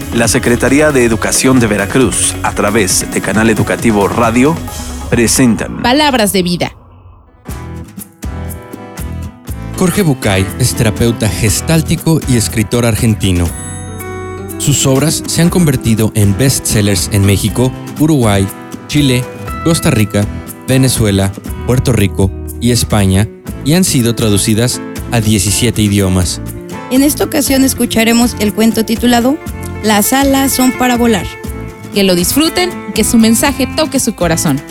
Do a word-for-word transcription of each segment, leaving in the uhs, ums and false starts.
La Secretaría de Educación de Veracruz, a través de Canal Educativo Radio, presentan Palabras de Vida. Jorge Bucay es terapeuta gestáltico y escritor argentino. Sus obras se han convertido en bestsellers en México, Uruguay, Chile, Costa Rica, Venezuela, Puerto Rico y España, y han sido traducidas a diecisiete idiomas. En esta ocasión escucharemos el cuento titulado Las alas son para volar. Que lo disfruten y que su mensaje toque su corazón.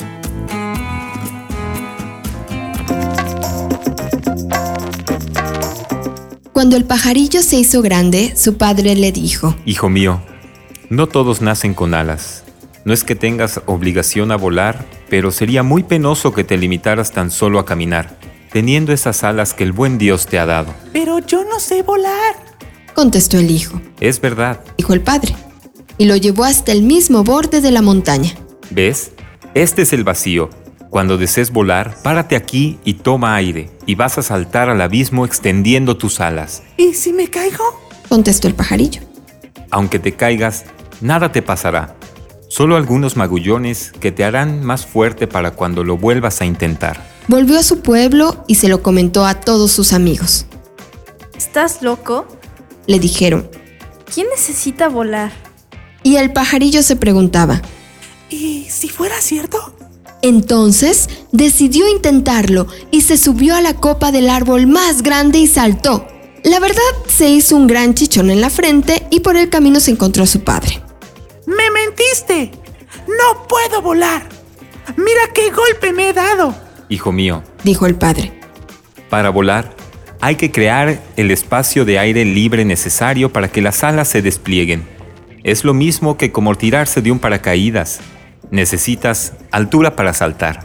Cuando el pajarillo se hizo grande, su padre le dijo: Hijo mío, no todos nacen con alas. No es que tengas obligación a volar, pero sería muy penoso que te limitaras tan solo a caminar, teniendo esas alas que el buen Dios te ha dado. Pero yo no sé volar, contestó el hijo. Es verdad, dijo el padre, y lo llevó hasta el mismo borde de la montaña. ¿Ves? Este es el vacío. Cuando desees volar, párate aquí y toma aire, y vas a saltar al abismo extendiendo tus alas. ¿Y si me caigo?, contestó el pajarillo. Aunque te caigas, nada te pasará. Solo algunos magullones que te harán más fuerte para cuando lo vuelvas a intentar. Volvió a su pueblo y se lo comentó a todos sus amigos. ¿Estás loco?, le dijeron. ¿Quién necesita volar? Y el pajarillo se preguntaba: ¿y si fuera cierto? Entonces decidió intentarlo y se subió a la copa del árbol más grande y saltó. La verdad, se hizo un gran chichón en la frente y por el camino se encontró a su padre. ¡Me mentiste! ¡No puedo volar! ¡Mira qué golpe me he dado! Hijo mío, dijo el padre, para volar hay que crear el espacio de aire libre necesario para que las alas se desplieguen. Es lo mismo que como tirarse de un paracaídas. Necesitas altura para saltar.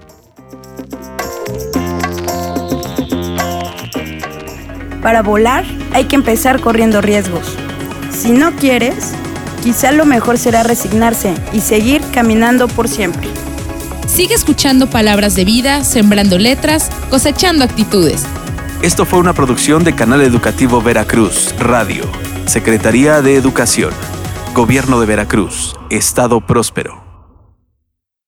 Para volar hay que empezar corriendo riesgos. Si no quieres, quizá lo mejor será resignarse y seguir caminando por siempre. Sigue escuchando Palabras de Vida, sembrando letras, cosechando actitudes. Esto fue una producción de Canal Educativo Veracruz Radio, Secretaría de Educación, Gobierno de Veracruz, Estado Próspero.